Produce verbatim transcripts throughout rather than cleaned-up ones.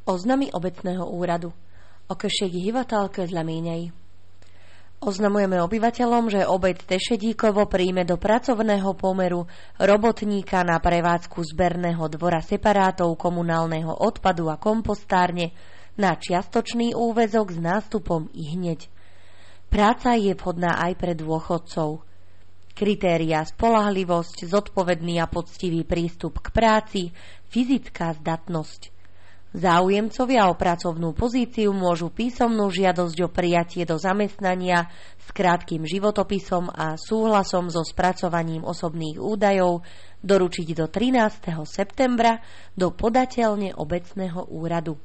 Oznamy obecného úradu. O községi hivatal közleményei. Oznamujeme obyvateľom, že obec Tešedíkovo príjme do pracovného pomeru robotníka na prevádzku zberného dvora separátov komunálneho odpadu a kompostárne na čiastočný úväzok s nástupom ihneď. Práca je vhodná aj pre dôchodcov. Kritériá: spoľahlivosť, zodpovedný a poctivý prístup k práci, fyzická zdatnosť. Záujemcovia o pracovnú pozíciu môžu písomnú žiadosť o prijatie do zamestnania s krátkym životopisom a súhlasom so spracovaním osobných údajov doručiť do trinásteho septembra do podateľne obecného úradu.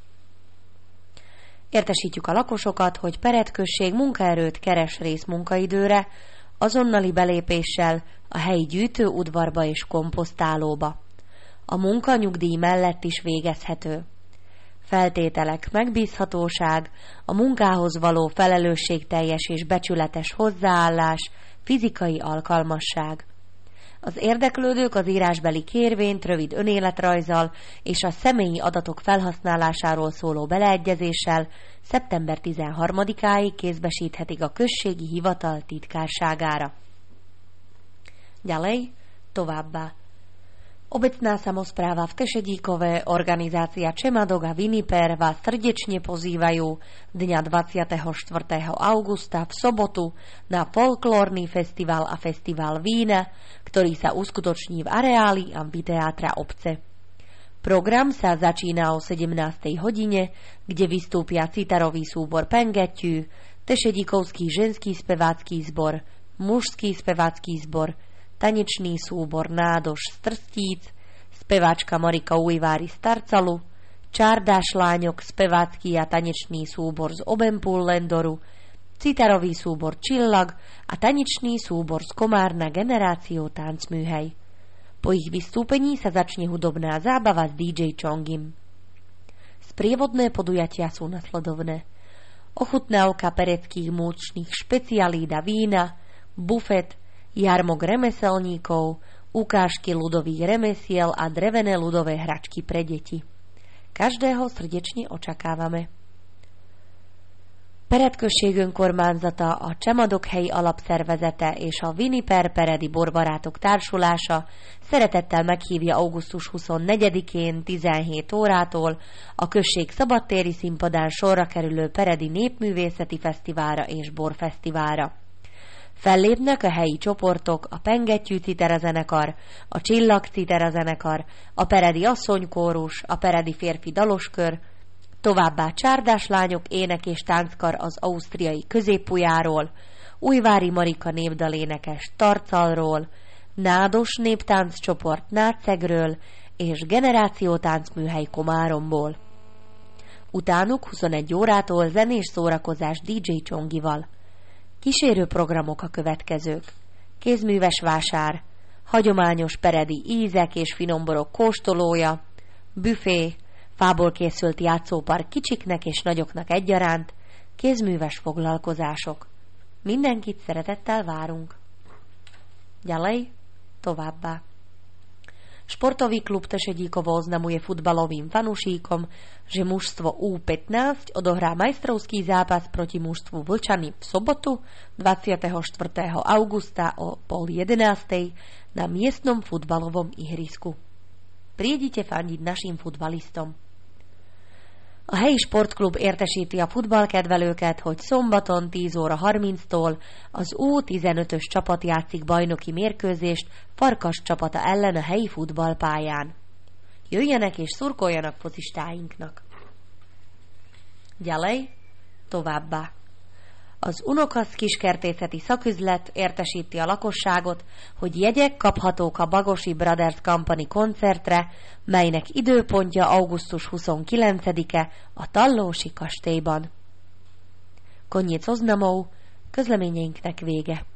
Értesítjük a lakosokat, hogy Pered község munkaerőt keres részmunkaidőre, azonnali belépéssel a helyi gyűjtőudvarba és komposztálóba. A munka nyugdíj mellett is végezhető. Feltételek: megbízhatóság, a munkához való felelősségteljes és becsületes hozzáállás, fizikai alkalmasság. Az érdeklődők az írásbeli kérvényt rövid önéletrajzzal és a személyi adatok felhasználásáról szóló beleegyezéssel szeptember tizenharmadikáig kézbesíthetik a községi hivatal titkárságára. Ďalej, továbbá. Obecná samospráva v Tešedíkove, organizácia Čemadok a Viniper vás srdečne pozývajú dňa dvadsiateho štvrtého augusta v sobotu na folklórny festival a festival vína, ktorý sa uskutoční v areáli amfiteátra obce. Program sa začína o sedemnástej hodine, kde vystúpia citarový súbor Pengettyű, Tešedíkovský ženský spevácky zbor, mužský spevácky zbor, tanečný súbor Nádoš z Trstíc, speváčka Marika Újvári z Tarcalu, Čárdáš Láňok, spevácky a tanečný súbor z Obenpúl Lendoru, citarový súbor Čillag a tanečný súbor z Komárna Generáció Táncműhely. Po ich vystúpení sa začne hudobná zábava s dý džej Čongim. Sprievodné podujatia sú nasledovné: ochutnávka pereckých múčných špecialít a vína, bufet, jarmok remeselníkov, ukážky ľudových remesiel a drevené ľudové hračky pre deti. Každého srdečne očakávame. Pered község önkormányzata, a Csemadok helyi alapszervezete és a Viniper Peredi Borbarátok Társulása szeretettel meghívja augusztus huszonnegyedikén tizenhét órától a község szabadtéri színpadán sorra kerülő Peredi Népművészeti Fesztiválra és Borfesztiválra. Fellépnek a helyi csoportok, a Pengettyű citerazenekar, a Csillag citerazenekar, a Peredi asszonykórus, a Peredi férfi daloskör, továbbá Csárdás Lányok ének és tánckar az ausztriai Középpujáról, Újvári Marika népdalénekes Tarcalról, Nádos néptánccsoport Nátszegről és Generáció Táncműhely Komáromból. Utánuk huszonegy órától zenés szórakozás dé dzsé Csongival. Kísérő programok a következők: kézműves vásár, hagyományos peredi ízek és finomborok kóstolója, büfé, fából készült játszópark kicsiknek és nagyoknak egyaránt, kézműves foglalkozások. Mindenkit szeretettel várunk. Ďalej, továbbá. Športový klub Tešedíkovo oznamuje futbalovým fanúšíkom, že mužstvo ú pätnásť odohrá majstrovský zápas proti mužstvu Vlčany v sobotu dvadsiateho štvrtého augusta o pol jedenástej na miestnom futbalovom ihrisku. Prijedite fandiť našim futbalistom. A helyi sportklub értesíti a futballkedvelőket, hogy szombaton tíz óra harminctól az ú tizenötös csapat játszik bajnoki mérkőzést Farkas csapata ellen a helyi futballpályán. Jöjjenek és szurkoljanak focistáinknak. Ďalej, továbbá. Az Unokasz kiskertészeti szaküzlet értesíti a lakosságot, hogy jegyek kaphatók a Bagosi Brothers Company koncertre, melynek időpontja augusztus huszonkilencedike a Tallósi kastélyban. Konyic oznamov, közleményeinknek vége.